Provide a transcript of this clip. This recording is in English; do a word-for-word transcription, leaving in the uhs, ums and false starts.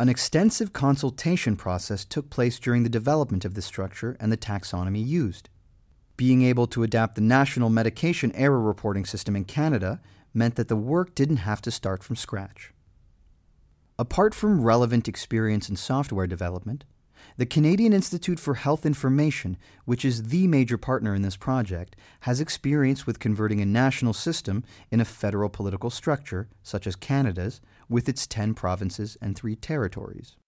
An extensive consultation process took place during the development of this structure and the taxonomy used. Being able to adapt the National Medication Error Reporting System in Canada meant that the work didn't have to start from scratch. Apart from relevant experience in software development, the Canadian Institute for Health Information, which is the major partner in this project, has experience with converting a national system in a federal political structure, such as Canada's, with its ten provinces and three territories.